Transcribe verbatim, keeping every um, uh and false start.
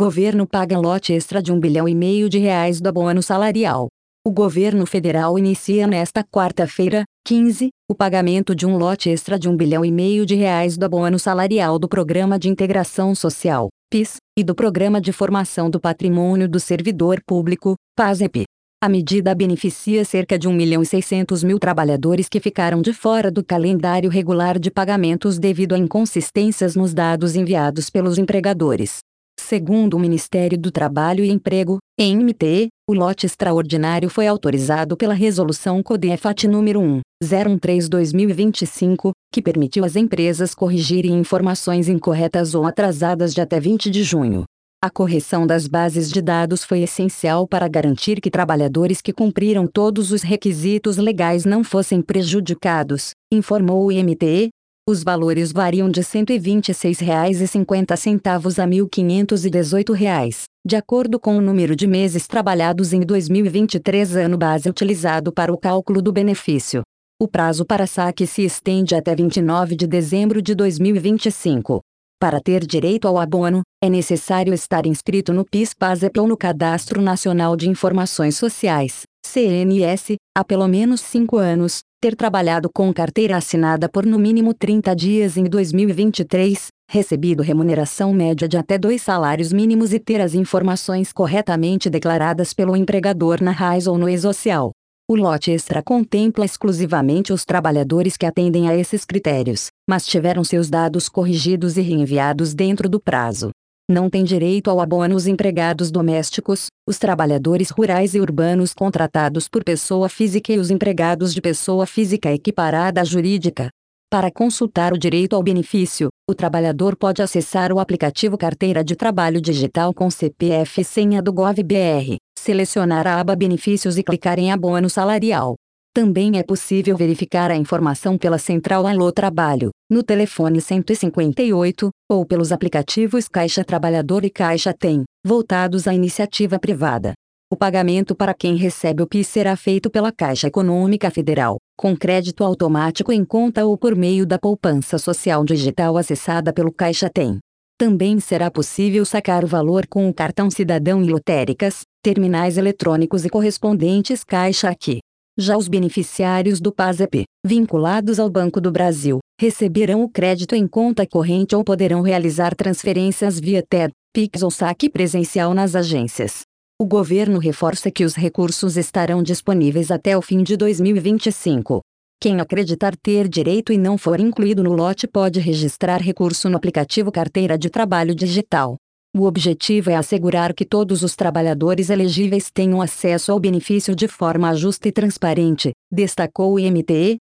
Governo paga lote extra de um bilhão e meio de reais do abono salarial. O governo federal inicia nesta quarta-feira, quinze, o pagamento de um lote extra de um bilhão e meio de reais do abono salarial do Programa de Integração Social, PIS, e do Programa de Formação do Patrimônio do Servidor Público, PASEP. A medida beneficia cerca de um milhão e seiscentos mil trabalhadores que ficaram de fora do calendário regular de pagamentos devido a inconsistências nos dados enviados pelos empregadores. Segundo o Ministério do Trabalho e Emprego, M T E, o lote extraordinário foi autorizado pela Resolução CODEFAT número um zero um três barra dois mil e vinte e cinco, que permitiu às empresas corrigirem informações incorretas ou atrasadas de até vinte de junho. A correção das bases de dados foi essencial para garantir que trabalhadores que cumpriram todos os requisitos legais não fossem prejudicados, informou o M T E. Os valores variam de cento e vinte e seis reais e cinquenta centavos a mil quinhentos e dezoito reais, de acordo com o número de meses trabalhados em dois mil e vinte e três, ano base utilizado para o cálculo do benefício. O prazo para saque se estende até vinte e nove de dezembro de dois mil e vinte e cinco. Para ter direito ao abono, é necessário estar inscrito no PIS/PASEP ou no Cadastro Nacional de Informações Sociais, C N S, há pelo menos cinco anos, ter trabalhado com carteira assinada por no mínimo trinta dias em dois mil e vinte e três, recebido remuneração média de até dois salários mínimos e ter as informações corretamente declaradas pelo empregador na RAIS ou no E-Social. O lote extra contempla exclusivamente os trabalhadores que atendem a esses critérios, mas tiveram seus dados corrigidos e reenviados dentro do prazo. Não tem direito ao abono os empregados domésticos, os trabalhadores rurais e urbanos contratados por pessoa física e os empregados de pessoa física equiparada à jurídica. Para consultar o direito ao benefício, o trabalhador pode acessar o aplicativo Carteira de Trabalho Digital com C P F e senha do Gov.br, selecionar a aba Benefícios e clicar em Abono Salarial. Também é possível verificar a informação pela Central Alô Trabalho, no telefone cento e cinquenta e oito, ou pelos aplicativos Caixa Trabalhador e Caixa Tem, voltados à iniciativa privada. O pagamento para quem recebe o PIS será feito pela Caixa Econômica Federal, com crédito automático em conta ou por meio da poupança social digital acessada pelo Caixa Tem. Também será possível sacar o valor com o cartão cidadão e lotéricas, terminais eletrônicos e correspondentes Caixa Aqui. Já os beneficiários do PASEP, vinculados ao Banco do Brasil, receberão o crédito em conta corrente ou poderão realizar transferências via T E D, Pix ou saque presencial nas agências. O governo reforça que os recursos estarão disponíveis até o fim de dois mil e vinte e cinco. Quem acreditar ter direito e não for incluído no lote pode registrar recurso no aplicativo Carteira de Trabalho Digital. O objetivo é assegurar que todos os trabalhadores elegíveis tenham acesso ao benefício de forma justa e transparente, destacou o M T E.